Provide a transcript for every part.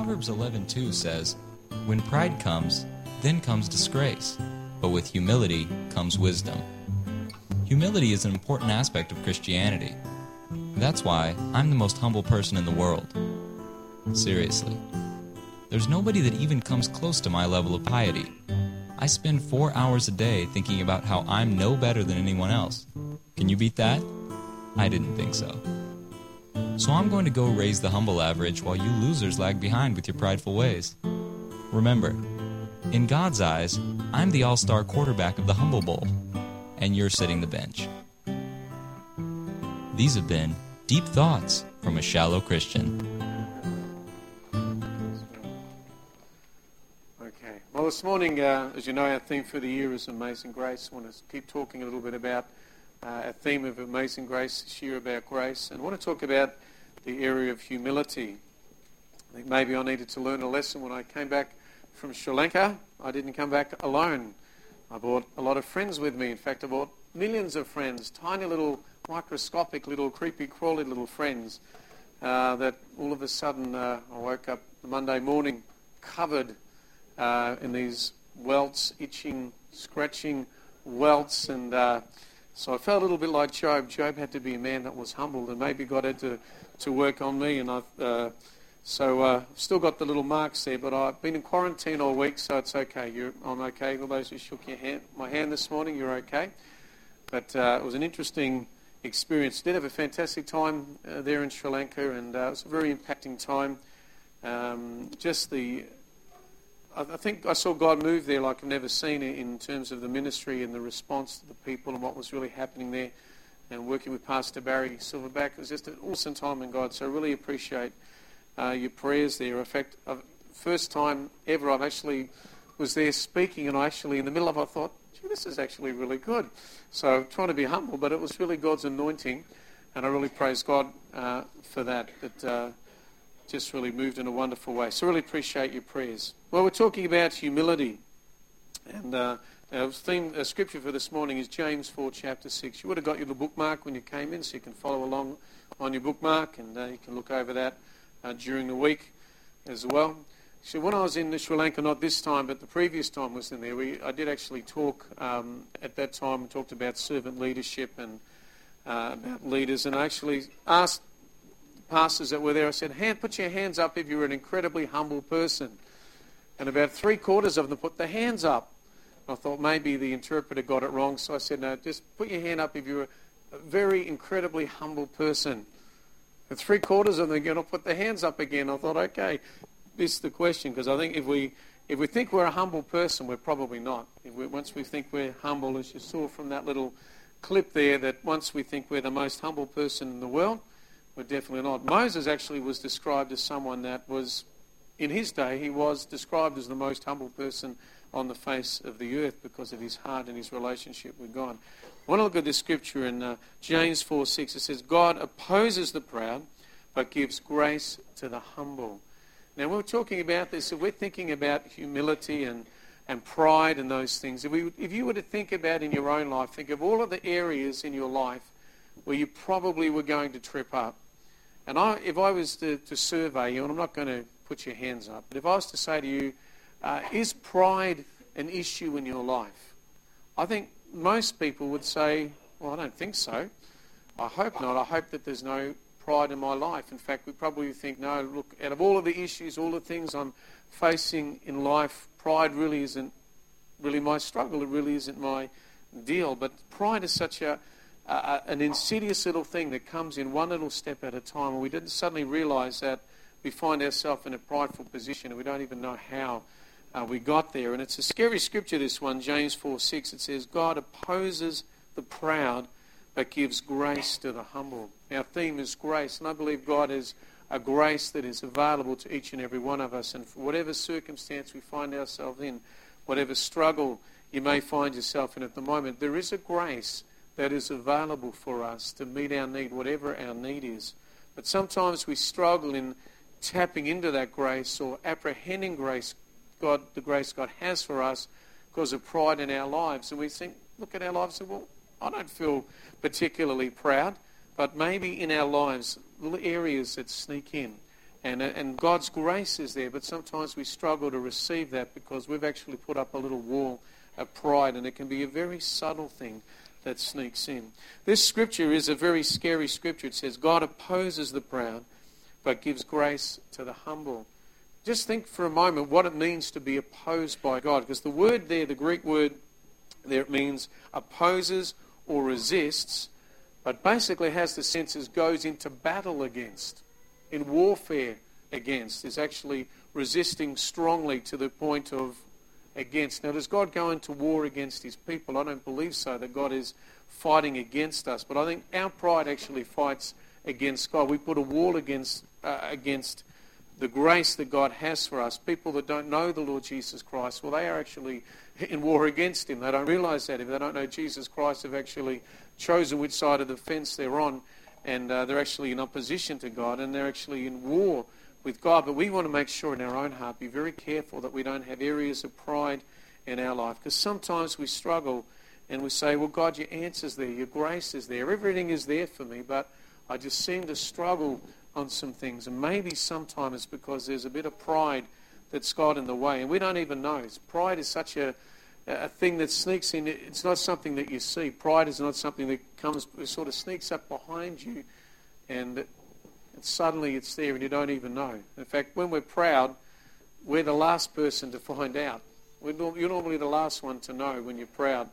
Proverbs 11:2 says, "When pride comes, then comes disgrace, but with humility comes wisdom." Humility is an important aspect of Christianity. That's why I'm the most humble person in the world. Seriously. There's nobody that even comes close to my level of piety. I spend 4 hours a day thinking about how I'm no better than anyone else. Can you beat that? I didn't think so. So I'm going to go raise the humble average while you losers lag behind with your prideful ways. Remember, in God's eyes, I'm the all-star quarterback of the Humble Bowl, and you're sitting the bench. These have been Deep Thoughts from a Shallow Christian. Okay. Well, this morning, as you know, our theme for the year is Amazing Grace. I want to keep talking a little bit about our theme of Amazing Grace this year, about grace. And I want to talk about the area of humility. I think maybe I needed to learn a lesson when I came back from Sri Lanka. I didn't come back alone. I brought a lot of friends with me. In fact, I brought millions of friends, tiny little, microscopic little, creepy, crawly little friends that all of a sudden I woke up the Monday morning covered in these welts, itching, scratching welts, and so I felt a little bit like Job. Job had to be a man that was humbled, and maybe God had to work on me, and I've still got the little marks there, but I've been in quarantine all week, so it's okay. I'm okay. All those who shook my hand this morning, you're okay. But it was an interesting experience. Did have a fantastic time there in Sri Lanka, and it was a very impacting time. I think I saw God move there like I've never seen it in terms of the ministry and the response to the people and what was really happening there. And working with Pastor Barry Silverback, it was just an awesome time in God. So I really appreciate your prayers there. In fact, first time ever I actually was there speaking, and I actually, in the middle of it, I thought, gee, this is actually really good. So trying to be humble, but it was really God's anointing, and I really praise God for that. That just really moved in a wonderful way. So really appreciate your prayers. Well, we're talking about humility, and our scripture for this morning is James 4, chapter 6. You would have got your little bookmark when you came in, so you can follow along on your bookmark, and you can look over that during the week as well. So when I was in Sri Lanka, not this time, but the previous time was in there, I did actually talk at that time. We talked about servant leadership and about leaders, and I actually asked pastors that were there, I said, put your hands up if you're an incredibly humble person. And about 3/4 of them put their hands up. I thought maybe the interpreter got it wrong, so I said, no, just put your hand up if you're a very incredibly humble person. And 3/4 of them are going to put their hands up again. I thought, okay, this is the question, because I think if we think we're a humble person, we're probably not. Once we think we're humble, as you saw from that little clip there, that once we think we're the most humble person in the world, we're definitely not. Moses actually was described as someone that was, in his day, he was described as the most humble person on the face of the earth because of his heart and his relationship with God. I want to look at this scripture in James 4:6. It says, God opposes the proud, but gives grace to the humble. Now, when we're talking about this, if we're thinking about humility and pride and those things, if you were to think about in your own life, think of all of the areas in your life where you probably were going to trip up. And if I was to survey you, and I'm not going to put your hands up, but if I was to say to you, is pride an issue in your life? I think most people would say, well, I don't think so. I hope not. I hope that there's no pride in my life. In fact, we probably think, no, look, out of all of the issues, all the things I'm facing in life, pride really isn't really my struggle. It really isn't my deal. But pride is such an insidious little thing that comes in one little step at a time, and we didn't suddenly realise that we find ourselves in a prideful position and we don't even know how we got there. And it's a scary scripture, this one, James 4:6. It says, God opposes the proud but gives grace to the humble. Our theme is grace, and I believe God is a grace that is available to each and every one of us. And for whatever circumstance we find ourselves in, whatever struggle you may find yourself in at the moment, there is a grace that is available for us to meet our need, whatever our need is. But sometimes we struggle in tapping into that grace or apprehending grace, the grace God has for us, because of pride in our lives. And we think, look at our lives and say, well, I don't feel particularly proud, but maybe in our lives, little areas that sneak in. And God's grace is there, but sometimes we struggle to receive that because we've actually put up a little wall of pride, and it can be a very subtle thing that sneaks in. This scripture is a very scary scripture. It says, God opposes the proud, but gives grace to the humble. Just think for a moment what it means to be opposed by God, because the word there, the Greek word there, it means opposes or resists, but basically has the sense as goes into battle against, in warfare against, is actually resisting strongly to the point of against. Now, does God go into war against his people? I don't believe so, that God is fighting against us. But I think our pride actually fights against God. We put a wall against the grace that God has for us. People that don't know the Lord Jesus Christ, well, they are actually in war against him. They don't realize that. If they don't know Jesus Christ, they've actually chosen which side of the fence they're on, and they're actually in opposition to God, and they're actually in war with God. But we want to make sure in our own heart, be very careful that we don't have areas of pride in our life, because sometimes we struggle and we say, well, God, your answer's there, your grace is there, everything is there for me, but I just seem to struggle on some things. And maybe sometimes it's because there's a bit of pride that's got in the way, and we don't even know. Pride is such a thing that sneaks in. It's not something that you see. Pride is not something that comes, it sort of sneaks up behind you, and suddenly it's there and you don't even know. In fact, when we're proud, we're the last person to find out. You're normally the last one to know when you're proud.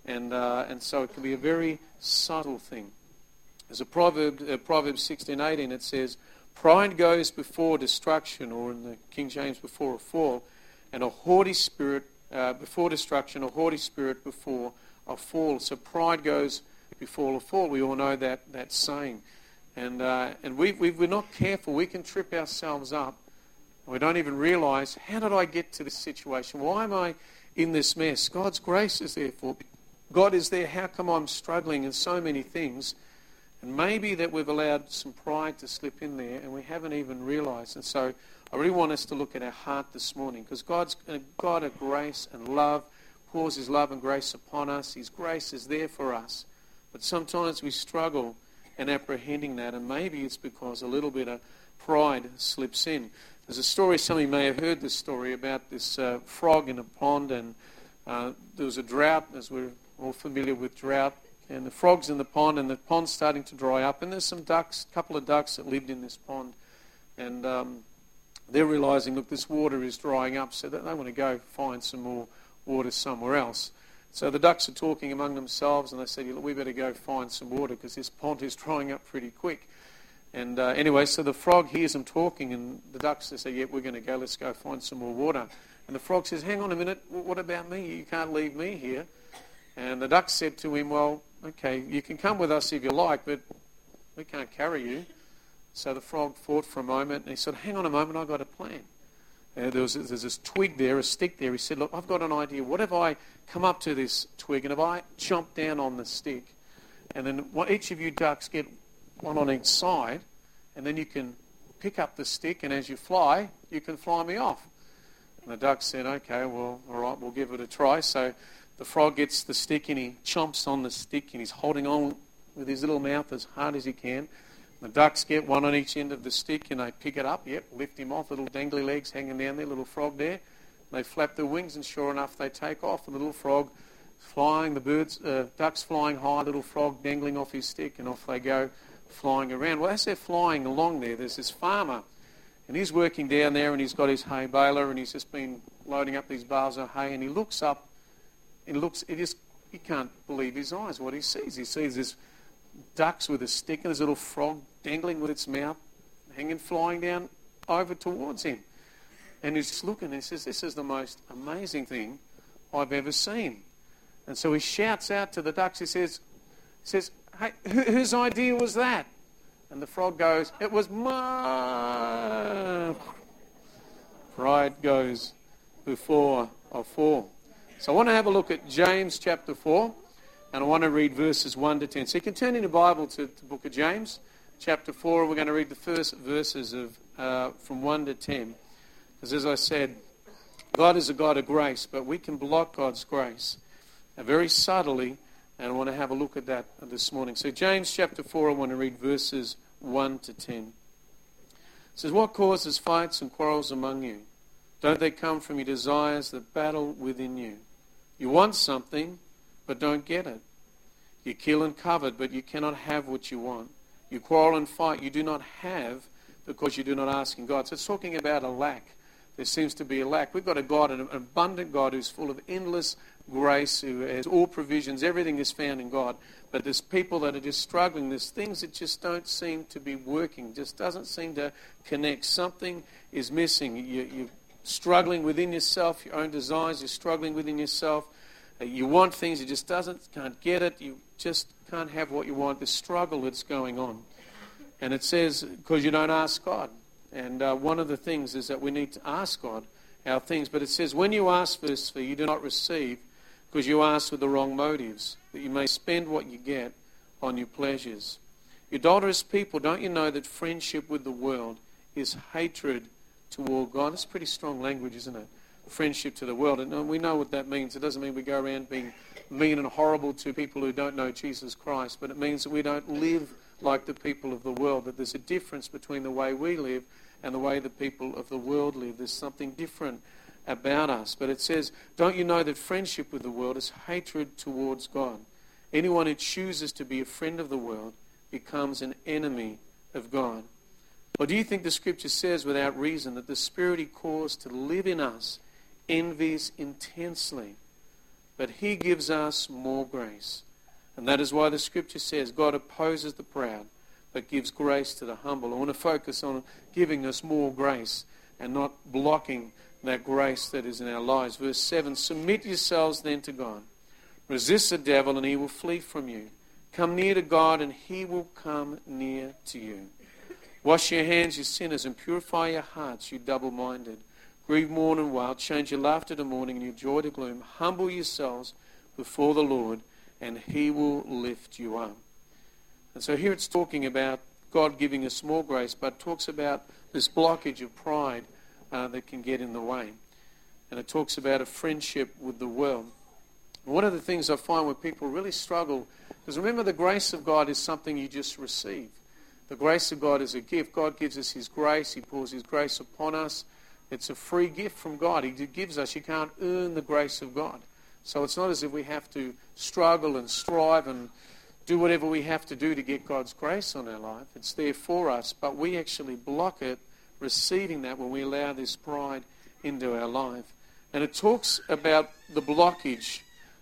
And so it can be a very subtle thing. There's a proverb, Proverbs 16:18, it says, pride goes before destruction, or in the King James, before a fall, and a haughty spirit before destruction, a haughty spirit before a fall. So pride goes before a fall. We all know that saying. And we're not careful, we can trip ourselves up. We don't even realize, how did I get to this situation? Why am I in this mess? God's grace is there for me. God is there. How come I'm struggling in so many things? And maybe that we've allowed some pride to slip in there and we haven't even realized. And so I really want us to look at our heart this morning, because God's a God of grace and love, pours his love and grace upon us. His grace is there for us. But sometimes we struggle in apprehending that, and maybe it's because a little bit of pride slips in. There's a story, some of you may have heard this story, about this frog in a pond, and there was a drought, as we're all familiar with drought, and the frog's in the pond, and the pond's starting to dry up, and there's some ducks, a couple of ducks that lived in this pond, and they're realizing, look, this water is drying up, so that they want to go find some more water somewhere else. So the ducks are talking among themselves, and they said, look, we better go find some water because this pond is drying up pretty quick. And anyway, so the frog hears them talking, and the ducks say, yeah, we're going to go, let's go find some more water. And the frog says, hang on a minute, what about me? You can't leave me here. And the duck said to him, well, okay, you can come with us if you like, but we can't carry you. So the frog thought for a moment, and he said, hang on a moment, I've got a plan. There's this twig there, a stick there. He said, look, I've got an idea. What if I come up to this twig, and if I jump down on the stick, and then each of you ducks get one on each side, and then you can pick up the stick, and as you fly, you can fly me off. And the duck said, okay, well, all right, we'll give it a try. So the frog gets the stick, and he chomps on the stick, and he's holding on with his little mouth as hard as he can. The ducks get one on each end of the stick, and they pick it up, lift him off, little dangly legs hanging down there, little frog there. They flap their wings, and sure enough, they take off. And the little frog flying, ducks flying high, little frog dangling off his stick, and off they go flying around. Well, as they're flying along there's this farmer, and he's working down there, and he's got his hay baler, and he's just been loading up these bales of hay, and he looks up, and he can't believe his eyes, what he sees. He sees this ducks with a stick and this little frog dangling with its mouth, hanging, flying down over towards him. And he's just looking and he says, this is the most amazing thing I've ever seen. And so he shouts out to the ducks, he says, hey, whose idea was that? And the frog goes, it was mine. Pride goes before a fall. So I want to have a look at James chapter 4. And I want to read verses 1 to 10. So you can turn in your Bible to the book of James, chapter 4. We're going to read the first verses from 1 to 10. Because as I said, God is a God of grace, but we can block God's grace very subtly. And I want to have a look at that this morning. So James chapter 4, I want to read verses 1 to 10. It says, what causes fights and quarrels among you? Don't they come from your desires that battle within you? You want something, but don't get it. You kill and covet, but you cannot have what you want. You quarrel and fight, you do not have because you do not ask in God. So it's talking about a lack. There seems to be a lack. We've got a God, an abundant God who's full of endless grace, who has all provisions. Everything is found in God. But there's people that are just struggling. There's things that just don't seem to be working, just doesn't seem to connect. Something is missing. You're struggling within yourself, your own desires. You're struggling within yourself. You want things, you just can't get it. You just can't have what you want. The struggle that's going on. And it says, because you don't ask God. And one of the things is that we need to ask God our things. But it says, when you ask, verse 3, you do not receive because you ask with the wrong motives, that you may spend what you get on your pleasures. You adulterous people, don't you know that friendship with the world is hatred toward God? It's pretty strong language, isn't it? Friendship to the world. And we know what that means. It doesn't mean we go around being mean and horrible to people who don't know Jesus Christ, but it means that we don't live like the people of the world, that there's a difference between the way we live and the way the people of the world live. There's something different about us. But it says, don't you know that friendship with the world is hatred towards God? Anyone who chooses to be a friend of the world becomes an enemy of God. Or do you think the Scripture says without reason that the Spirit He caused to live in us envies intensely, but He gives us more grace? And that is why the Scripture says God opposes the proud, but gives grace to the humble. I want to focus on giving us more grace and not blocking that grace that is in our lives. Verse 7, submit yourselves then to God. Resist the devil and he will flee from you. Come near to God and He will come near to you. Wash your hands, you sinners, and purify your hearts, you double-minded. Grieve, mourn, and wail. Change your laughter to mourning and your joy to gloom. Humble yourselves before the Lord, and He will lift you up. And so here it's talking about God giving us more grace, but talks about this blockage of pride that can get in the way. And it talks about a friendship with the world. And one of the things I find where people really struggle, because remember the grace of God is something you just receive. The grace of God is a gift. God gives us His grace. He pours His grace upon us. It's a free gift from God. He gives us. You can't earn the grace of God. So it's not as if we have to struggle and strive and do whatever we have to do to get God's grace on our life. It's there for us, but we actually block it, receiving that when we allow this pride into our life. And it talks about the blockage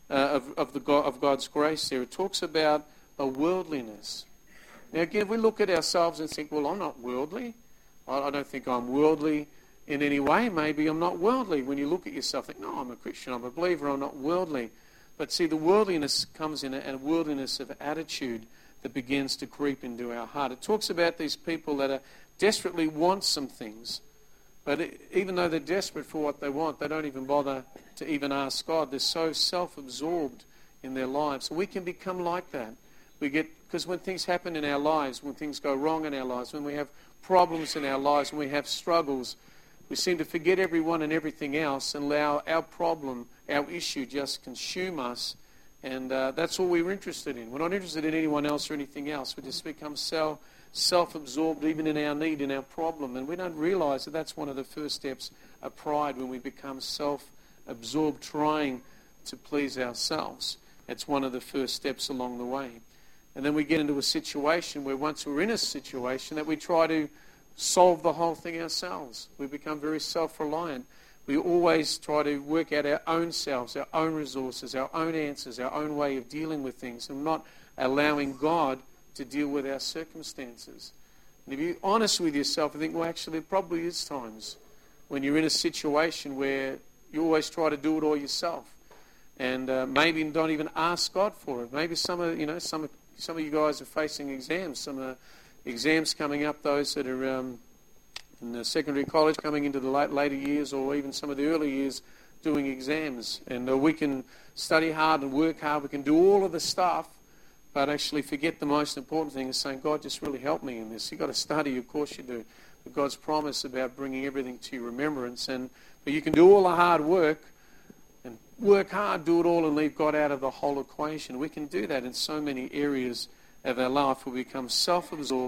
of God's grace there. It talks about a worldliness. Now again, we look at ourselves and think, well, I'm not worldly. I don't think I'm worldly in any way. Maybe I'm not worldly. When you look at yourself, think, no, I'm a Christian, I'm a believer, I'm not worldly. But see, the worldliness comes in a worldliness of attitude that begins to creep into our heart. It talks about these people that desperately want some things, but even though they're desperate for what they want, they don't even bother to even ask God. They're so self-absorbed in their lives. So we can become like that. Because when things happen in our lives, when things go wrong in our lives, when we have problems in our lives, when we have struggles, we seem to forget everyone and everything else and allow our problem, our issue just consume us. And that's all we're interested in. We're not interested in anyone else or anything else. We just become self-absorbed even in our need, in our problem. And we don't realize that that's one of the first steps of pride, when we become self-absorbed trying to please ourselves. It's one of the first steps along the way. And then we get into a situation where once we're in a situation that we try to solve the whole thing ourselves. We become very self-reliant. We always try to work out our own selves, our own resources, our own answers, our own way of dealing with things, and not allowing God to deal with our circumstances. And if you're honest with yourself, I think, well, actually, it probably is times when you're in a situation where you always try to do it all yourself, and maybe don't even ask God for it. Maybe some of you guys are facing exams. Some exams coming up, those that are in the secondary college, coming into the later years, or even some of the early years doing exams. And we can study hard and work hard. We can do all of the stuff, but actually forget the most important thing is saying, God, just really help me in this. You've got to study, of course you do. But God's promise about bringing everything to your remembrance. But you can do all the hard work and work hard, do it all, and leave God out of the whole equation. We can do that in so many areas of our life. We become self-absorbed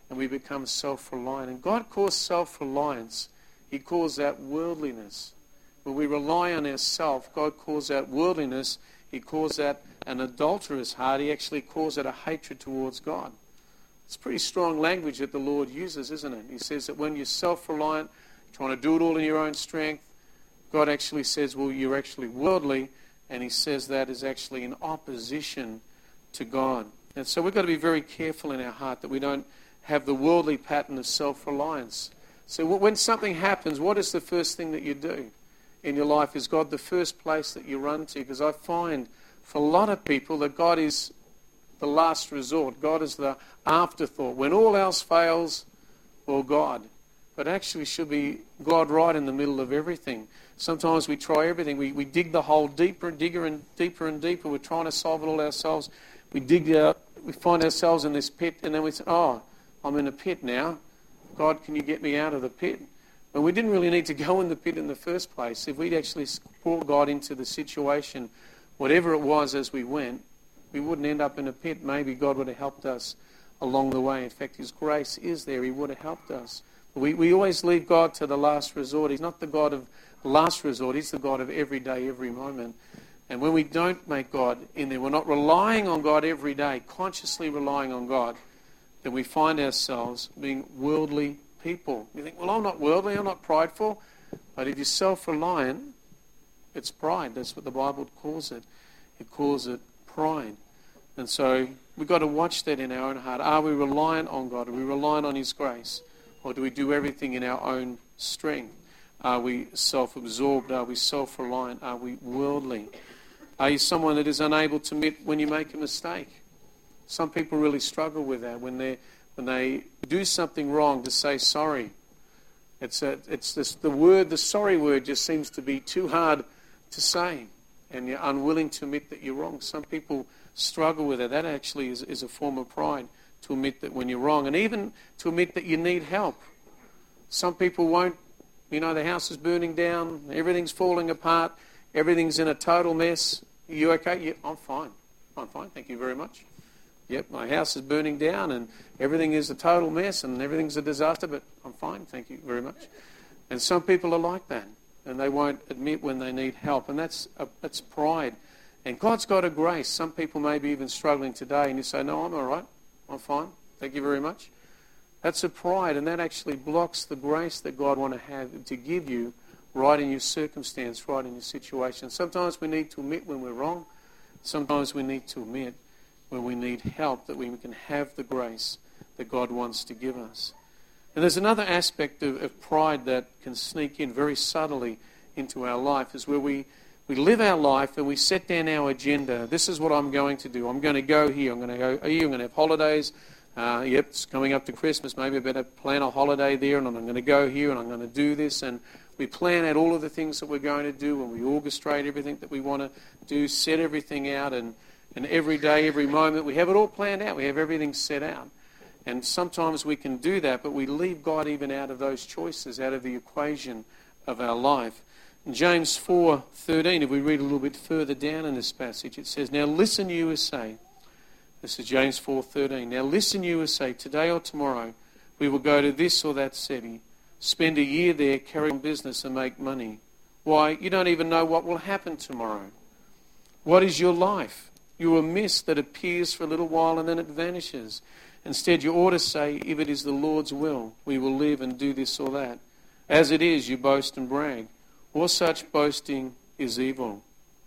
and we become self-reliant. And God calls self-reliance, He calls that worldliness. When we rely on ourselves, God calls that worldliness. He calls that an adulterous heart. He actually calls it a hatred towards God. It's pretty strong language that the Lord uses, isn't it? He says that when you're self-reliant, trying to do it all in your own strength, God actually says, well, you're actually worldly, and He says that is actually in opposition to God. And so we've got to be very careful in our heart that we don't have the worldly pattern of self-reliance. So when something happens, what is the first thing that you do in your life? Is God the first place that you run to? Because I find for a lot of people that God is the last resort. God is the afterthought. When all else fails, well, God. But actually should be God right in the middle of everything. Sometimes we try everything. We dig the hole deeper and deeper and deeper. We're trying to solve it all ourselves. We dig out, we find ourselves in this pit, and then we say, oh, I'm in a pit now. God, can you get me out of the pit? And we didn't really need to go in the pit in the first place. If we'd actually brought God into the situation, whatever it was as we went, we wouldn't end up in a pit. Maybe God would have helped us along the way. In fact, His grace is there. He would have helped us. We always leave God to the last resort. He's not the God of last resort. He's the God of every day, every moment. And when we don't make God in there, we're not relying on God every day, consciously relying on God, then we find ourselves being worldly people. You think, well, I'm not worldly, I'm not prideful. But if you're self-reliant, it's pride. That's what the Bible calls it. It calls it pride. And so we've got to watch that in our own heart. Are we reliant on God? Are we reliant on His grace? Or do we do everything in our own strength? Are we self-absorbed? Are we self-reliant? Are we worldly? Are you someone that is unable to admit when you make a mistake? Some people really struggle with that when they do something wrong to say sorry. It's just the sorry word just seems to be too hard to say, and you're unwilling to admit that you're wrong. Some people struggle with it. That actually is a form of pride, to admit that when you're wrong, and even to admit that you need help. Some people won't. The house is burning down, everything's falling apart, everything's in a total mess. Are you okay? Yeah, I'm fine. I'm fine, thank you very much. Yep, my house is burning down and everything is a total mess and everything's a disaster, but I'm fine, thank you very much. And some people are like that, and they won't admit when they need help, and that's pride. And God's got a grace. Some people may be even struggling today, and you say, no, I'm all right, I'm fine, thank you very much. That's a pride, and that actually blocks the grace that God wants to give you right in your circumstance, right in your situation. Sometimes we need to admit when we're wrong. Sometimes we need to admit when we need help, that we can have the grace that God wants to give us. And there's another aspect of pride that can sneak in very subtly into our life, is where we live our life and we set down our agenda. This is what I'm going to do. I'm going to go here. I'm going to go here. I'm going to have holidays. It's coming up to Christmas. Maybe I better plan a holiday there, and I'm going to go here, and I'm going to do this. And we plan out all of the things that we're going to do, and we orchestrate everything that we want to do, set everything out, and every day, every moment, we have it all planned out. We have everything set out. And sometimes we can do that, but we leave God even out of those choices, out of the equation of our life. In James 4:13, if we read a little bit further down in this passage, it says, now listen you who say, this is James 4:13, now listen you who say, today or tomorrow we will go to this or that city, spend a year there, carry on business and make money. Why, you don't even know what will happen tomorrow. What is your life? You're a mist that appears for a little while and then it vanishes. Instead, you ought to say, if it is the Lord's will, we will live and do this or that. As it is, you boast and brag. All such boasting is evil.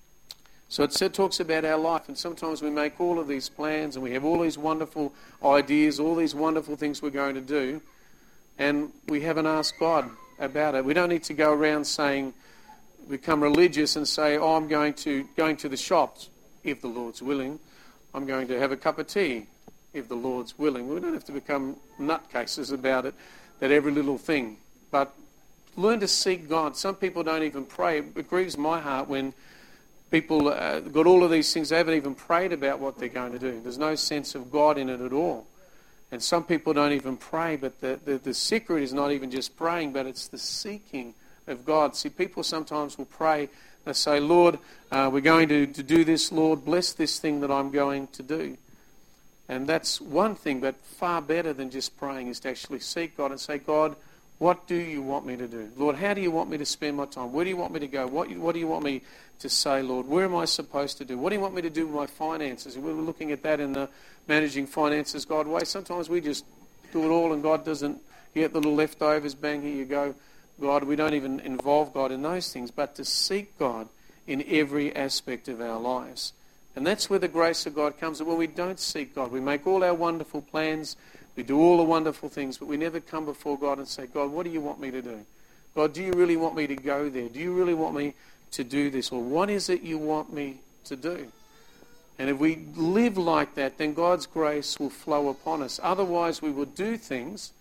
So it talks about our life, and sometimes we make all of these plans and we have all these wonderful ideas, all these wonderful things we're going to do, and we haven't asked God about it. We don't need to go around saying, become religious and say, oh, I'm going to the shops, if the Lord's willing. I'm going to have a cup of tea, if the Lord's willing. We don't have to become nutcases about it, that every little thing. But learn to seek God. Some people don't even pray. It grieves my heart when people got all of these things, they haven't even prayed about what they're going to do. There's no sense of God in it at all. And some people don't even pray, but the secret is not even just praying, but it's the seeking of God. See, people sometimes will pray, they say, Lord, we're going to do this, Lord, bless this thing that I'm going to do. And that's one thing, but far better than just praying is to actually seek God and say, God, what do you want me to do? Lord, how do you want me to spend my time? Where do you want me to go? What do you want me to say, Lord? Where am I supposed to do? What do you want me to do with my finances? And we were looking at that in the Managing Finances God way. Sometimes we just do it all and God doesn't. You get the little leftovers, bang, here you go. God, we don't even involve God in those things, but to seek God in every aspect of our lives. And that's where the grace of God comes. And when we don't seek God, we make all our wonderful plans, we do all the wonderful things, but we never come before God and say, God, what do you want me to do? God, do you really want me to go there? Do you really want me to do this? Or what is it you want me to do? And if we live like that, then God's grace will flow upon us. Otherwise, we will do things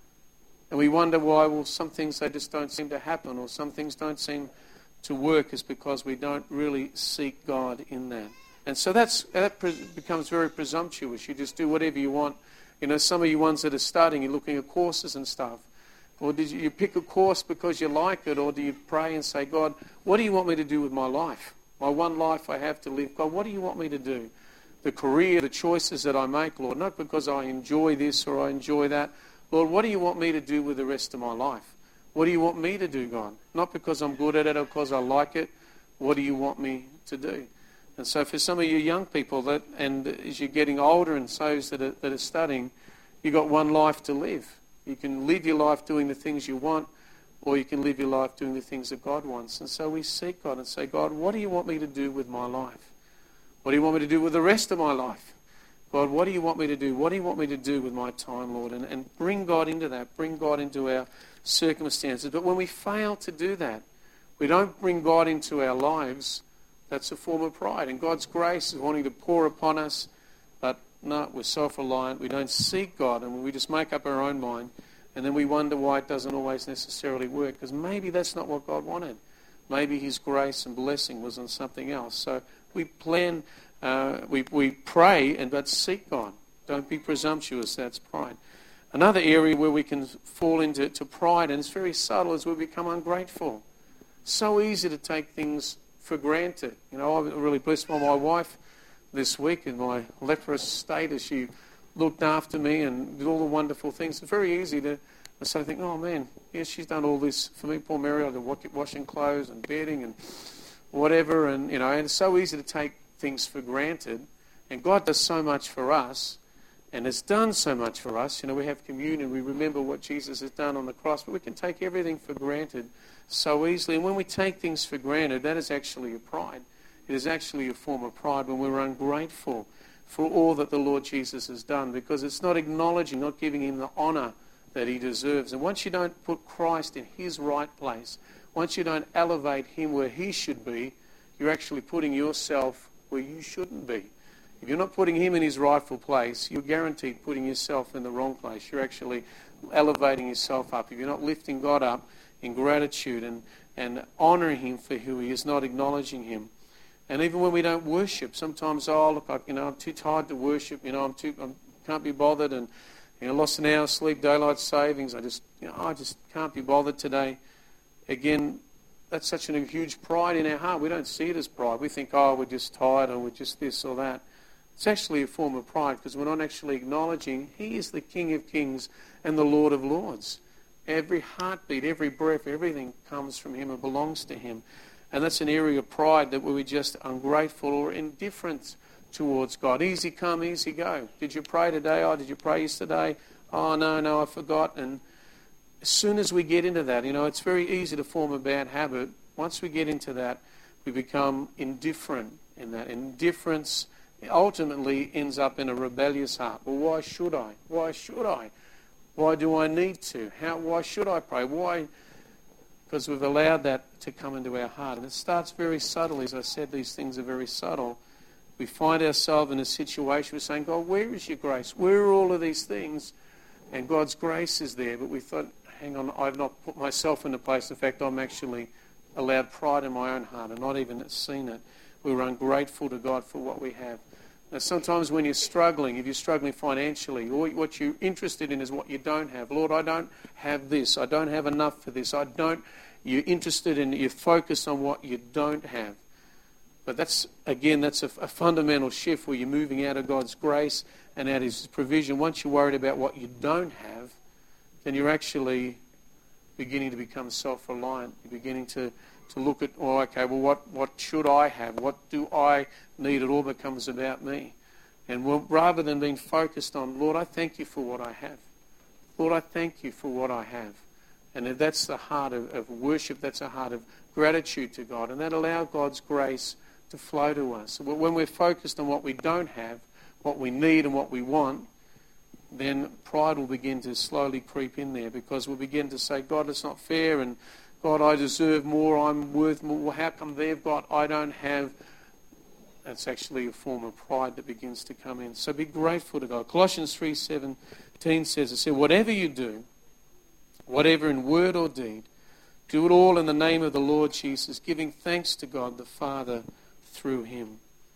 and we wonder why, well, some things, they just don't seem to happen, or some things don't seem to work, is because we don't really seek God in that. And so that becomes very presumptuous. You just do whatever you want. You know, some of you ones that are studying, you're looking at courses and stuff. Or did you pick a course because you like it, or do you pray and say, God, what do you want me to do with my life? My one life I have to live. God, what do you want me to do? The career, the choices that I make, Lord, not because I enjoy this or I enjoy that. Lord, what do you want me to do with the rest of my life? What do you want me to do, God? Not because I'm good at it or because I like it. What do you want me to do? And so for some of you young people, and as you're getting older and those that are studying, you've got one life to live. You can live your life doing the things you want, or you can live your life doing the things that God wants. And so we seek God and say, God, what do you want me to do with my life? What do you want me to do with the rest of my life? God, what do you want me to do? What do you want me to do with my time, Lord? And bring God into that. Bring God into our circumstances. But when we fail to do that, we don't bring God into our lives, that's a form of pride. And God's grace is wanting to pour upon us, but no, we're self-reliant. We don't seek God, and we just make up our own mind, and then we wonder why it doesn't always necessarily work, because maybe that's not what God wanted. Maybe his grace and blessing was on something else. So we plan, we pray, but seek God. Don't be presumptuous, that's pride. Another area where we can fall into pride, and it's very subtle, is we become ungrateful. So easy to take things for granted. You know, I'm really blessed by my wife this week in my leprous state as she looked after me and did all the wonderful things. It's very easy to sort of think, oh man, yeah, she's done all this for me. Poor Mary, I did washing clothes and bedding and whatever, and you know, and it's so easy to take things for granted. And God does so much for us, and has done so much for us. You know, we have communion, we remember what Jesus has done on the cross, but we can take everything for granted so easily. And when we take things for granted, that is actually a pride. It is actually a form of pride when we're ungrateful for all that the Lord Jesus has done, because it's not acknowledging, not giving him the honour that he deserves. And once you don't put Christ in his right place, once you don't elevate him where he should be, you're actually putting yourself where you shouldn't be. If you're not putting him in his rightful place, you're guaranteed putting yourself in the wrong place. You're actually elevating yourself up. If you're not lifting God up in gratitude and honouring him for who he is, not acknowledging him. And even when we don't worship, sometimes, I'm too tired to worship, I can't be bothered, and lost an hour's sleep, daylight savings, I just can't be bothered today. Again, that's such a huge pride in our heart. We don't see it as pride. We think, we're just tired, or we're just this or that. It's actually a form of pride, because we're not actually acknowledging he is the King of Kings and the Lord of Lords. Every heartbeat, every breath, everything comes from him and belongs to him. And that's an area of pride, that we're just ungrateful or indifferent towards God. Easy come, easy go. Did you pray today? Did you pray yesterday? No, I forgot. And as soon as we get into that, it's very easy to form a bad habit. Once we get into that, we become indifferent in that. Indifference ultimately ends up in a rebellious heart. Well, why should I? Why should I? Why do I need to? Why should I pray? Why? Because we've allowed that to come into our heart. And it starts very subtly. As I said, these things are very subtle. We find ourselves in a situation, we're saying, God, where is your grace? Where are all of these things? And God's grace is there. But we thought, hang on, I've not put myself in a place. In fact, I'm actually allowed pride in my own heart and not even seen it. We were ungrateful to God for what we have. Now, sometimes when you're struggling, if you're struggling financially, or what you're interested in is what you don't have. Lord, I don't have this. I don't have enough for this. You're interested in, you're focused on what you don't have. But that's a fundamental shift where you're moving out of God's grace and out of His provision. Once you're worried about what you don't have, then you're actually beginning to become self-reliant. You're beginning to look at, what should I have? What do I need? It all becomes about me. And rather than being focused on, Lord, I thank you for what I have. Lord, I thank you for what I have. And if that's the heart of worship, that's a heart of gratitude to God. And that allows God's grace to flow to us. So when we're focused on what we don't have, what we need and what we want, then pride will begin to slowly creep in there, because we'll begin to say, God, it's not fair, and God, I deserve more, I'm worth more. Well, how come they've got, I don't have? That's actually a form of pride that begins to come in. So be grateful to God. Colossians 3:17 says, whatever you do, whatever in word or deed, do it all in the name of the Lord Jesus, giving thanks to God the Father through Him.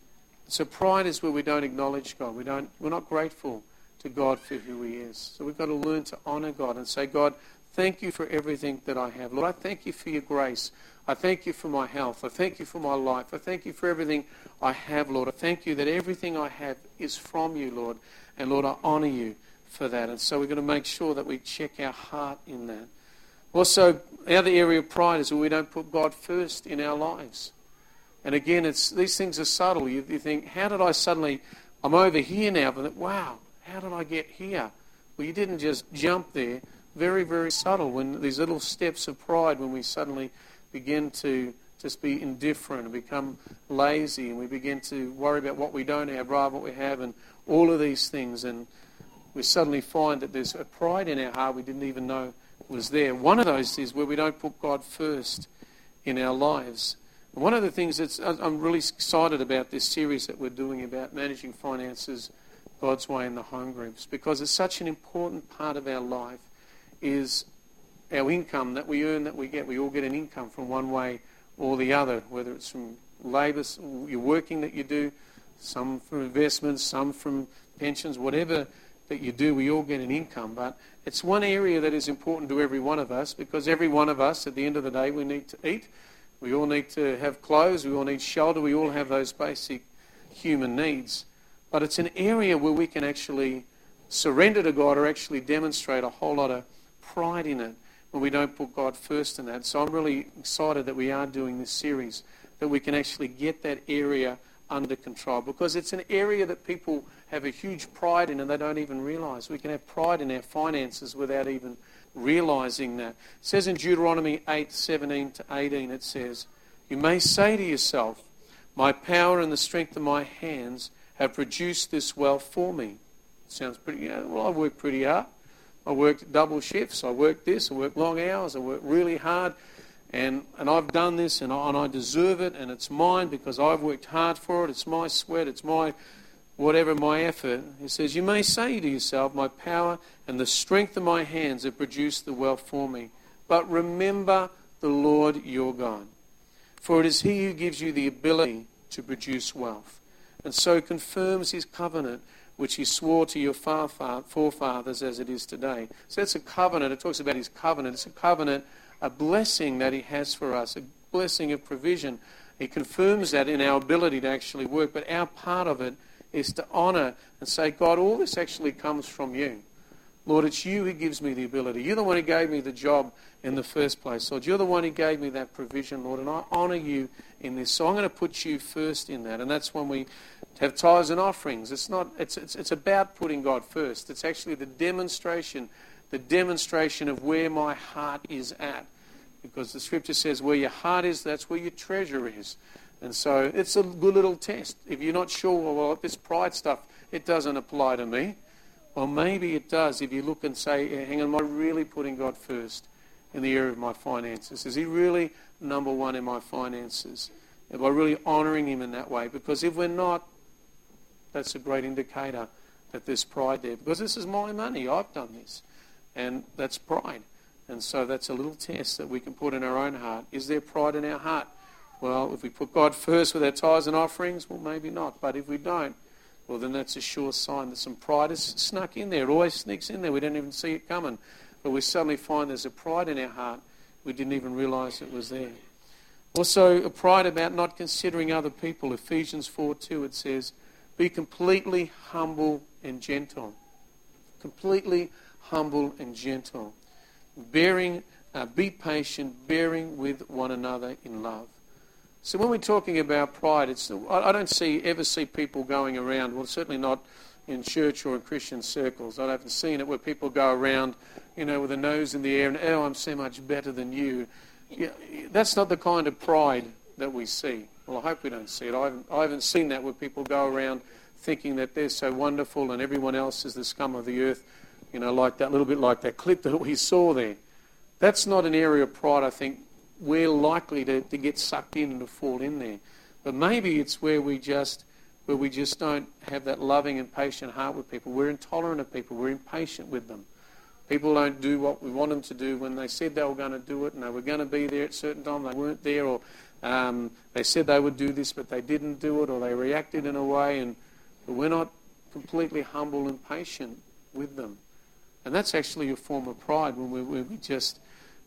So pride is where we don't acknowledge God. We're not grateful to God for who He is. So we've got to learn to honour God and say, God, thank you for everything that I have. Lord, I thank you for your grace. I thank you for my health. I thank you for my life. I thank you for everything I have, Lord. I thank you that everything I have is from you, Lord. And Lord, I honour you for that. And so we're going to make sure that we check our heart in that. Also, the other area of pride is where we don't put God first in our lives. And again, these things are subtle. You think, how did I suddenly, I'm over here now, but wow, how did I get here? Well, you didn't just jump there. Very, very subtle. When these little steps of pride, when we suddenly begin to just be indifferent and become lazy, and we begin to worry about what we don't have rather than what we have, and all of these things, and we suddenly find that there's a pride in our heart we didn't even know was there. One of those is where we don't put God first in our lives. And one of the things I'm really excited about this series that we're doing about managing finances God's way in the home groups, because it's such an important part of our life, is our income that we earn, that we get. We all get an income from one way or the other, whether it's from labour, your working that you do, some from investments, some from pensions, whatever that you do, we all get an income. But it's one area that is important to every one of us, because every one of us, at the end of the day, we need to eat. We all need to have clothes. We all need shelter. We all have those basic human needs. But it's an area where we can actually surrender to God, or actually demonstrate a whole lot of pride in it when we don't put God first in that. So I'm really excited that we are doing this series, that we can actually get that area under control, because it's an area that people have a huge pride in and they don't even realise. We can have pride in our finances without even realising that. It says in Deuteronomy 8:17-18, it says, you may say to yourself, my power and the strength of my hands have produced this wealth for me. Sounds pretty, well, I work pretty hard. I worked double shifts. I worked this. I worked long hours. I worked really hard. And I've done this, and I deserve it, and it's mine because I've worked hard for it. It's my sweat. It's my whatever, my effort. He says, you may say to yourself, my power and the strength of my hands have produced the wealth for me. But remember the Lord your God. For it is He who gives you the ability to produce wealth, and so confirms His covenant, which He swore to your forefathers as it is today. So that's a covenant. It talks about His covenant. It's a covenant, a blessing that He has for us, a blessing of provision. He confirms that in our ability to actually work, but our part of it is to honour and say, God, all this actually comes from you. Lord, it's you who gives me the ability. You're the one who gave me the job in the first place. Lord, you're the one who gave me that provision, Lord, and I honour you in this. So I'm going to put you first in that. And that's when we have tithes and offerings. It's about putting God first. It's actually the demonstration of where my heart is at. Because the scripture says where your heart is, that's where your treasure is. And so it's a good little test. If you're not sure, well, this pride stuff, it doesn't apply to me. Well, maybe it does if you look and say, hang on, am I really putting God first in the area of my finances? Is He really number one in my finances? Am I really honouring Him in that way? Because if we're not, that's a great indicator that there's pride there. Because this is my money, I've done this. And that's pride. And so that's a little test that we can put in our own heart. Is there pride in our heart? Well, if we put God first with our tithes and offerings, well, maybe not. But if we don't, well, then that's a sure sign that some pride is snuck in there. It always sneaks in there. We don't even see it coming. But we suddenly find there's a pride in our heart. We didn't even realise it was there. Also, a pride about not considering other people. Ephesians 4:2, it says, be completely humble and gentle. Completely humble and gentle. Be patient, bearing with one another in love. So when we're talking about pride, I don't ever see people going around, well, certainly not in church or in Christian circles. I haven't seen it where people go around, with a nose in the air and, I'm so much better than you. Yeah, that's not the kind of pride that we see. Well, I hope we don't see it. I haven't seen that where people go around thinking that they're so wonderful and everyone else is the scum of the earth, like that, little bit like that clip that we saw there. That's not an area of pride I think we're likely to get sucked in and to fall in there. But maybe it's where we just don't have that loving and patient heart with people. We're intolerant of people. We're impatient with them. People don't do what we want them to do when they said they were going to do it and they were going to be there at a certain time. They weren't there, or they said they would do this but they didn't do it, or they reacted in a way, but we're not completely humble and patient with them. And that's actually a form of pride when we just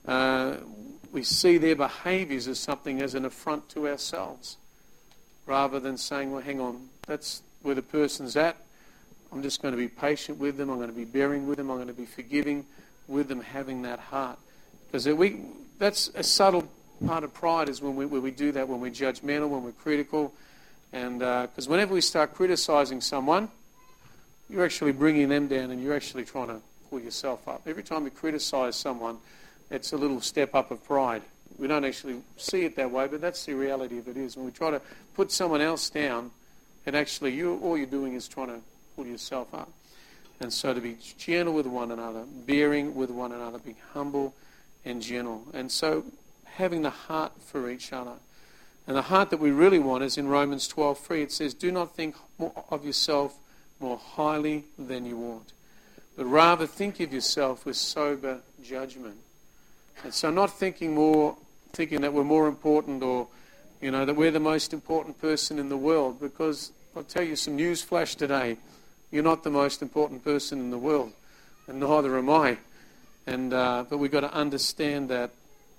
we see their behaviours as something as an affront to ourselves, rather than saying, well, hang on, that's where the person's at. I'm just going to be patient with them. I'm going to be bearing with them. I'm going to be forgiving with them, having that heart. Because that's a subtle part of pride, is when we do that, when we're judgmental, when we're critical. And because whenever we start criticising someone, you're actually bringing them down and you're actually trying to pull yourself up. Every time we criticise someone, it's a little step up of pride. We don't actually see it that way, but that's the reality of it is. When we try to put someone else down, and actually all you're doing is trying to pull yourself up. And so to be gentle with one another, bearing with one another, being humble and gentle. And so having the heart for each other. And the heart that we really want is in Romans 12:3. It says, do not think of yourself more highly than you ought, but rather think of yourself with sober judgment. And so not thinking that we're more important, or that we're the most important person in the world, because I'll tell you some news flash today. You're not the most important person in the world, and neither am I. And but we've got to understand that,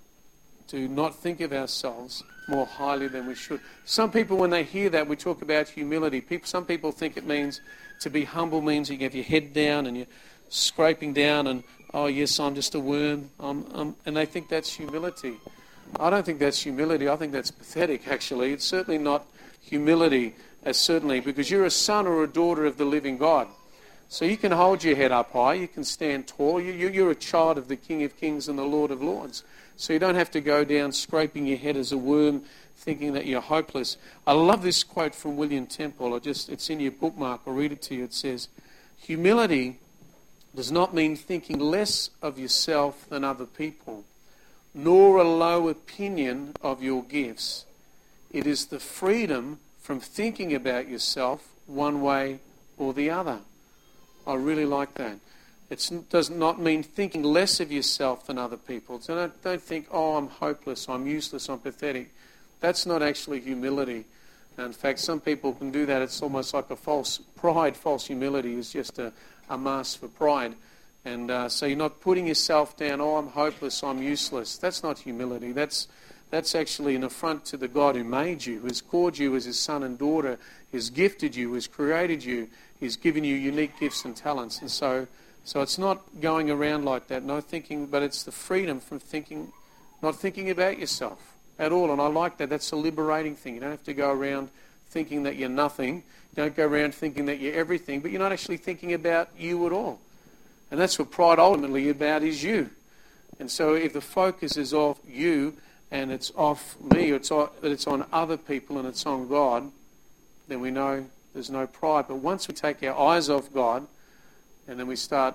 to not think of ourselves more highly than we should. Some people, when they hear that, we talk about humility. Some people think it means to be humble means you have your head down and you're scraping down and, oh yes, I'm just a worm. And they think that's humility. I don't think that's humility. I think that's pathetic, actually. It's certainly not humility, because you're a son or a daughter of the living God. So you can hold your head up high. You can stand tall. You're a child of the King of Kings and the Lord of Lords. So you don't have to go down scraping your head as a worm, thinking that you're hopeless. I love this quote from William Temple. It's in your bookmark. I'll read it to you. It says, humility does not mean thinking less of yourself than other people, nor a low opinion of your gifts. It is the freedom from thinking about yourself one way or the other. I really like that. It does not mean thinking less of yourself than other people. So don't think, oh, I'm hopeless, I'm useless, I'm pathetic. That's not actually humility. In fact, some people can do that. It's almost like a false pride. False humility is just a mask for pride. And so you're not putting yourself down, oh, I'm hopeless, I'm useless. That's not humility. That's actually an affront to the God who made you, who's called you as his son and daughter, who's gifted you, who's created you, who's given you unique gifts and talents. And so it's not going around like that, but it's the freedom from not thinking about yourself at all. And I like that. That's a liberating thing. You don't have to go around thinking that you're nothing. You don't go around thinking that you're everything, but you're not actually thinking about you at all. And that's what pride ultimately about, is you. And so if the focus is off you and it's off me, it's on other people and it's on God, then we know there's no pride. But once we take our eyes off God, and then we start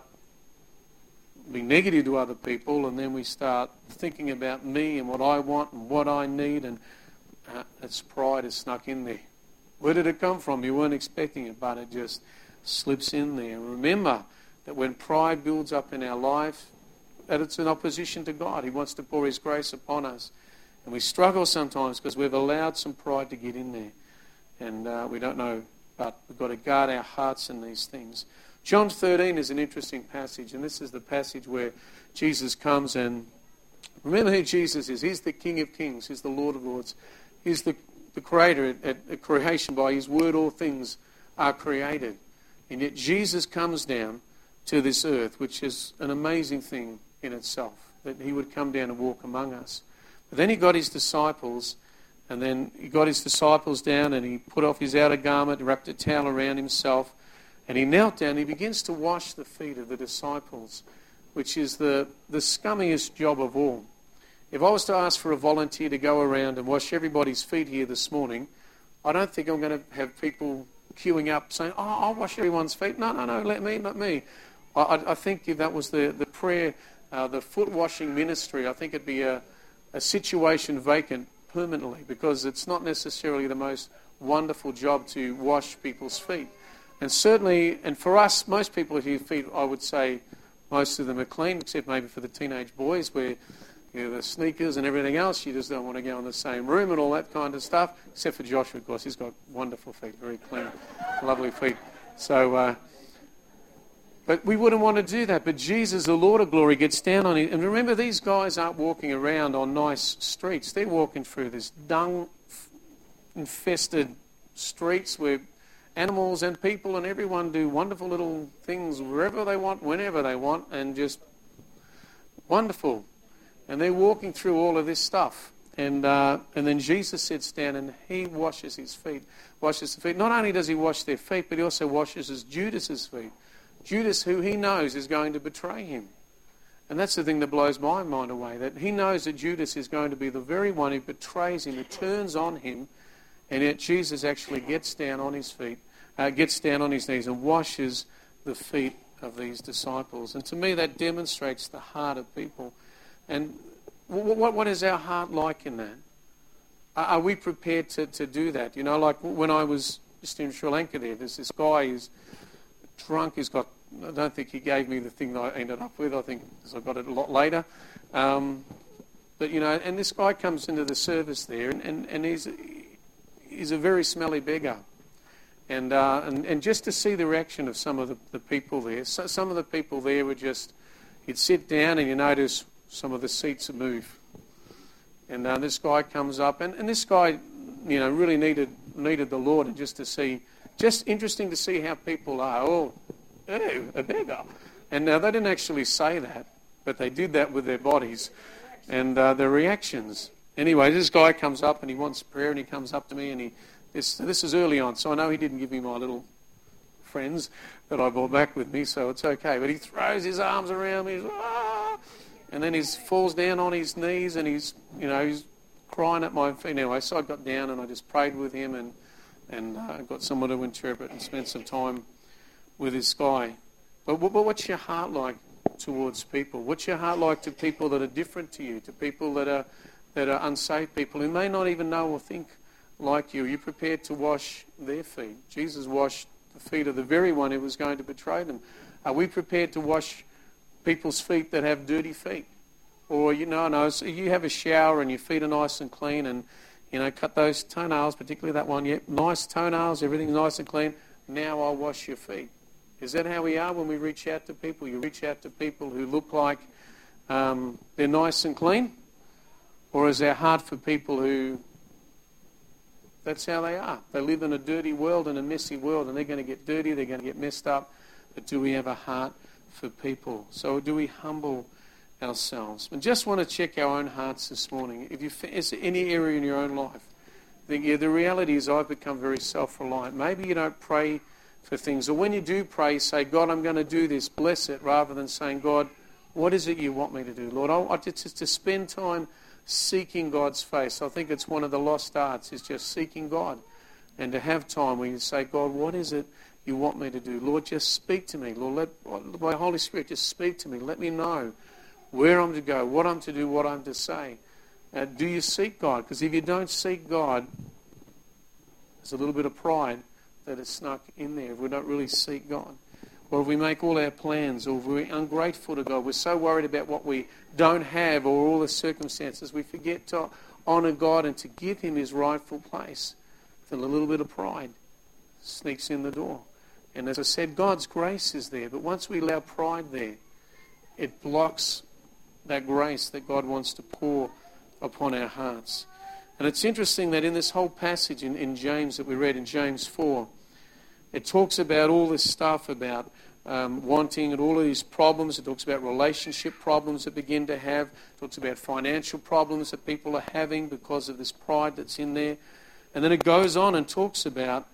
being negative to other people, and then we start thinking about me and what I want and what I need, and that's pride is snuck in there. Where did it come from? You weren't expecting it, but it just slips in there. And remember that when pride builds up in our life, that it's in opposition to God. He wants to pour his grace upon us. And we struggle sometimes because we've allowed some pride to get in there. And we don't know, but we've got to guard our hearts in these things. John 13 is an interesting passage, and this is the passage where Jesus comes and Remember who Jesus is. He's the King of Kings. He's the Lord of Lords. He's the Creator at creation. By His word all things are created. And yet Jesus comes down to this earth, which is an amazing thing in itself, that He would come down and walk among us. But then He got His disciples, and then He got His disciples down and He put off His outer garment, wrapped a towel around Himself, and He knelt down and He begins to wash the feet of the disciples, which is the scummiest job of all. If I was to ask for a volunteer to go around and wash everybody's feet here this morning, I don't think I'm going to have people queuing up saying, "Oh, I'll wash everyone's feet." No, let me. I think if that was the prayer, the foot washing ministry, I think it'd be a situation vacant permanently, because it's not necessarily the most wonderful job to wash people's feet. And certainly, and for us, most people at your feet, I would say most of them are clean, except maybe for the teenage boys where the sneakers and everything else, you just don't want to go in the same room and all that kind of stuff, except for Joshua, of course. He's got wonderful feet, very clean, lovely feet. So, but we wouldn't want to do that. But Jesus, the Lord of glory, gets down on it. And remember, these guys aren't walking around on nice streets. They're walking through this dung-infested streets where animals and people and everyone do wonderful little things wherever they want, whenever they want, and just wonderful. And they're walking through all of this stuff. And then Jesus sits down and He washes His feet. Washes the feet. Not only does He wash their feet, but He also washes Judas's feet. Judas, who He knows is going to betray Him. And that's the thing that blows my mind away, that He knows that Judas is going to be the very one who betrays Him, who turns on Him, and yet Jesus actually gets down on His feet, gets down on His knees and washes the feet of these disciples. And to me that demonstrates the heart of people. And what is our heart like in that? Are we prepared to do that? You know, like when I was just in Sri Lanka there's this guy who's drunk. I don't think he gave me the thing that I ended up with. I think I got it a lot later. But, you know, and this guy comes into the service there and he's a very smelly beggar. And just to see the reaction of some of the people there, some of the people there were just, you'd sit down and you notice some of the seats move. And this guy comes up, and this guy, you know, really needed the Lord, and just interesting to see how people are. Oh, ew, a beggar. And they didn't actually say that, but they did that with their bodies and their reactions. Anyway, this guy comes up and he wants prayer, and he comes up to me, and this is early on, so I know he didn't give me my little friends that I brought back with me, so it's okay. But he throws his arms around me, and then he falls down on his knees, and he's crying at my feet. Anyway, so I got down and I just prayed with him, and got someone to interpret and spent some time with this guy. But what's your heart like towards people? What's your heart like to people that are different to you, to people that are unsaved people who may not even know or think like you? Are you prepared to wash their feet? Jesus washed the feet of the very one who was going to betray them. Are we prepared to wash people's feet that have dirty feet? Or, so you have a shower and your feet are nice and clean, and, cut those toenails, particularly that one, nice toenails, everything's nice and clean. Now I'll wash your feet. Is that how we are when we reach out to people? You reach out to people who look like they're nice and clean? Or is our heart for people who, that's how they are? They live in a dirty world, in a messy world, and they're going to get dirty, they're going to get messed up. But do we have a heart for people? So do we humble ourselves? And just want to check our own hearts this morning. Is there any area in your own life? The reality is I've become very self-reliant. Maybe you don't pray for things. Or when you do pray, say, God, I'm going to do this, bless it, rather than saying, God, what is it you want me to do? Lord, I just to spend time seeking God's face. I think it's one of the lost arts, is just seeking God. And to have time where you say, God, what is it you want me to do? Lord, just speak to me. Lord, by Holy Spirit, just speak to me. Let me know where I'm to go, what I'm to do, what I'm to say. Do you seek God? Because if you don't seek God, there's a little bit of pride that is snuck in there if we don't really seek God. Or if we make all our plans, or if we're ungrateful to God, we're so worried about what we don't have or all the circumstances, we forget to honour God and to give Him His rightful place. Then a little bit of pride sneaks in the door. And as I said, God's grace is there, but once we allow pride there, it blocks that grace that God wants to pour upon our hearts. And it's interesting that in this whole passage in James that we read in James 4, it talks about all this stuff about wanting and all of these problems. It talks about relationship problems that begin to have. It talks about financial problems that people are having because of this pride that's in there. And then it goes on and talks about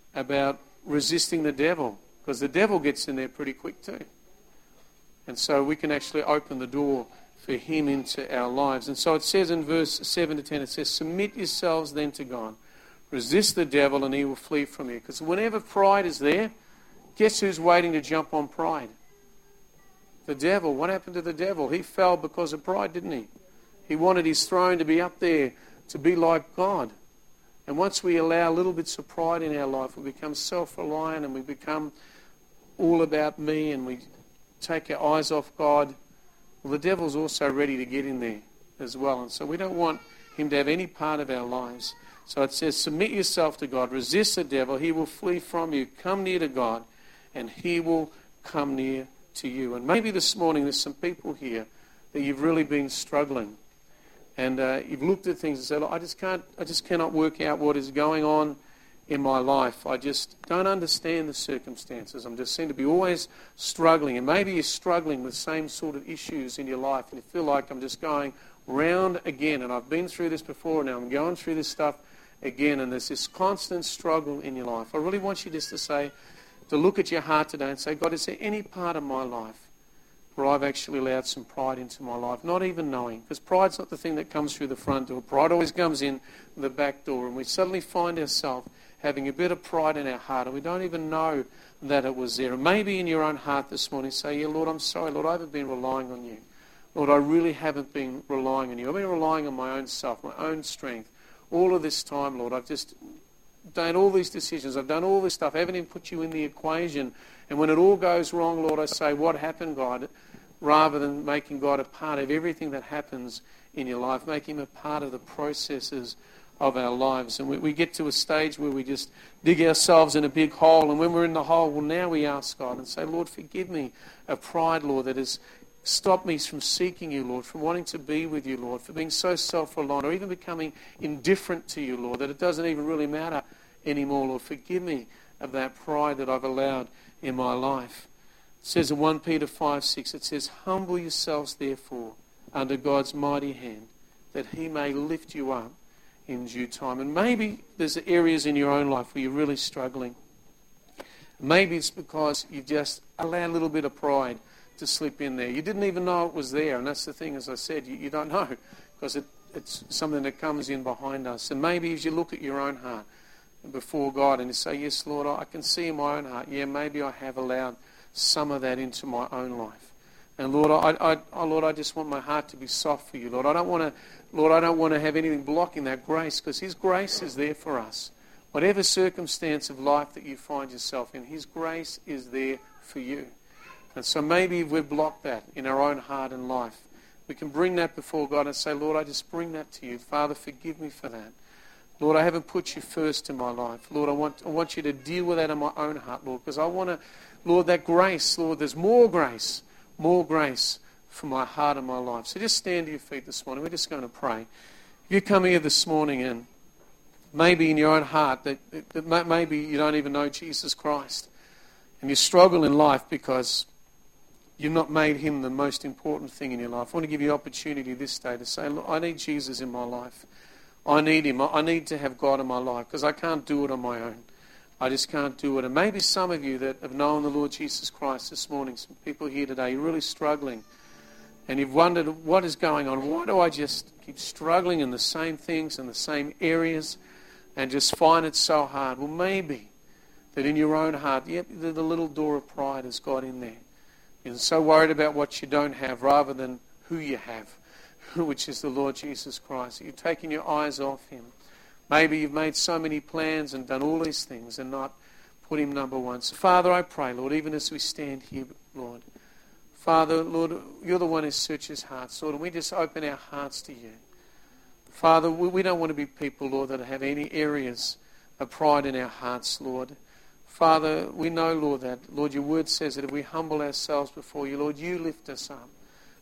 resisting the devil, because the devil gets in there pretty quick too. And so we can actually open the door for him into our lives. And so it says in verse 7 to 10, it says, "Submit yourselves then to God. Resist the devil and he will flee from you." Because whenever pride is there, guess who's waiting to jump on pride? The devil. What happened to the devil? He fell because of pride, didn't he? He wanted his throne to be up there, to be like God. And once we allow little bits of pride in our life, we become self-reliant and we become all about me and we take our eyes off God. Well, the devil's also ready to get in there as well. And so we don't want him to have any part of our lives. So it says, submit yourself to God. Resist the devil. He will flee from you. Come near to God and he will come near to you. And maybe this morning there's some people here that you've really been struggling. And you've looked at things and said, I just cannot work out what is going on in my life. I just don't understand the circumstances. I just seem to be always struggling. And maybe you're struggling with the same sort of issues in your life. And you feel like I'm just going round again. And I've been through this before. Now I'm going through this stuff again. And there's this constant struggle in your life. I really want you just to look at your heart today and say, God, is there any part of my life where I've actually allowed some pride into my life, not even knowing? Because pride's not the thing that comes through the front door. Pride always comes in the back door, and we suddenly find ourselves having a bit of pride in our heart, and we don't even know that it was there. And maybe in your own heart this morning, say, yeah, Lord, I'm sorry, Lord, I haven't been relying on you. Lord, I really haven't been relying on you. I've been relying on my own self, my own strength. All of this time, Lord, I've just done all these decisions. I've done all this stuff. I haven't even put you in the equation. And when it all goes wrong, Lord, I say, what happened, God? Rather than making God a part of everything that happens in your life, make him a part of the processes of our lives. And we get to a stage where we just dig ourselves in a big hole. And when we're in the hole, well, now we ask God and say, Lord, forgive me of pride, Lord, that has stopped me from seeking you, Lord, from wanting to be with you, Lord, for being so self-reliant or even becoming indifferent to you, Lord, that it doesn't even really matter anymore, Lord. Forgive me of that pride that I've allowed in my life. It says in 1 Peter 5:6, it says, humble yourselves therefore under God's mighty hand, that he may lift you up in due time. And maybe there's areas in your own life where you're really struggling. Maybe it's because you've just allowed a little bit of pride to slip in there. You didn't even know it was there. And that's the thing, as I said, you don't know, because it's something that comes in behind us. And maybe as you look at your own heart before God and you say, yes, Lord, I can see in my own heart, yeah, maybe I have allowed some of that into my own life. And Lord, I just want my heart to be soft for you, Lord. I don't want to have anything blocking that grace, because his grace is there for us. Whatever circumstance of life that you find yourself in, his grace is there for you. And so maybe if we've blocked that in our own heart and life, we can bring that before God and say, Lord, I just bring that to you. Father, forgive me for that. Lord, I haven't put you first in my life. Lord, I want you to deal with that in my own heart, Lord, because I want to, Lord, that grace, Lord, there's more grace for my heart and my life. So just stand to your feet this morning. We're just going to pray. If you come here this morning and maybe in your own heart that maybe you don't even know Jesus Christ, and you struggle in life because you've not made him the most important thing in your life, I want to give you an opportunity this day to say, look, I need Jesus in my life. I need him. I need to have God in my life, because I can't do it on my own. I just can't do it. And maybe some of you that have known the Lord Jesus Christ this morning, some people here today, you're really struggling. And you've wondered, what is going on? Why do I just keep struggling in the same things, in the same areas, and just find it so hard? Well, maybe that in your own heart, the little door of pride has got in there. You're so worried about what you don't have rather than who you have, which is the Lord Jesus Christ. You've taken your eyes off him. Maybe you've made so many plans and done all these things and not put him number one. So, Father, I pray, Lord, even as we stand here, Lord, Father, Lord, you're the one who searches hearts, Lord, and we just open our hearts to you. Father, we don't want to be people, Lord, that have any areas of pride in our hearts, Lord. Father, we know, Lord, that, Lord, your word says that if we humble ourselves before you, Lord, you lift us up.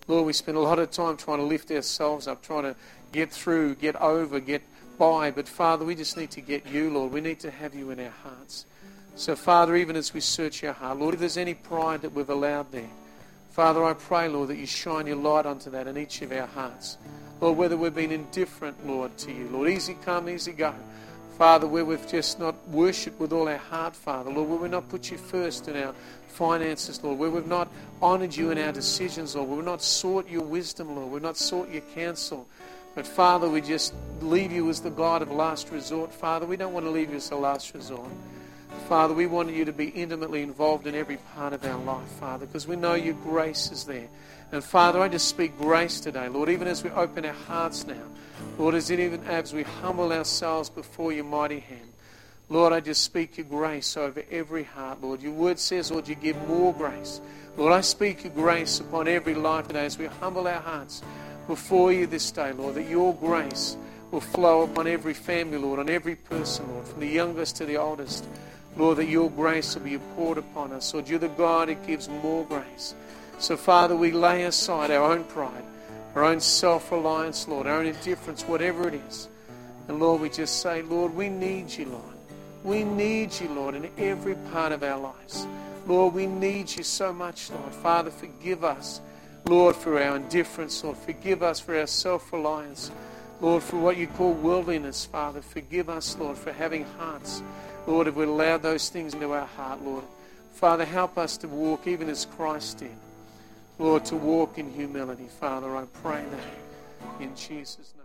Lord, we spend a lot of time trying to lift ourselves up, trying to get through, get over, get by. But Father, we just need to get you, Lord. We need to have you in our hearts. So Father, even as we search our heart, Lord, if there's any pride that we've allowed there, Father, I pray, Lord, that you shine your light onto that in each of our hearts. Lord, whether we've been indifferent, Lord, to you. Lord, easy come, easy go. Father, where we've just not worshipped with all our heart, Father. Lord, where we've not put you first in our finances, Lord. Where we've not honoured you in our decisions, Lord. Where we've not sought your wisdom, Lord. We've not sought your counsel. But Father, we just leave you as the God of last resort. Father, we don't want to leave you as the last resort. Father, we want you to be intimately involved in every part of our life, Father, because we know your grace is there. And Father, I just speak grace today, Lord, even as we open our hearts now. Lord, even as we humble ourselves before your mighty hand. Lord, I just speak your grace over every heart, Lord. Your word says, Lord, you give more grace. Lord, I speak your grace upon every life today as we humble our hearts before you this day, Lord, that your grace will flow upon every family, Lord, on every person, Lord, from the youngest to the oldest. Lord, that your grace will be poured upon us. Lord, you're the God who gives more grace. So, Father, we lay aside our own pride, our own self-reliance, Lord, our own indifference, whatever it is. And, Lord, we just say, Lord, we need you, Lord. We need you, Lord, in every part of our lives. Lord, we need you so much, Lord. Father, forgive us, Lord, for our indifference, Lord. Forgive us for our self-reliance. Lord, for what you call worldliness, Father. Forgive us, Lord, for having hearts. Lord, if we allow those things into our heart, Lord. Father, help us to walk even as Christ did. Lord, to walk in humility. Father, I pray that in Jesus' name.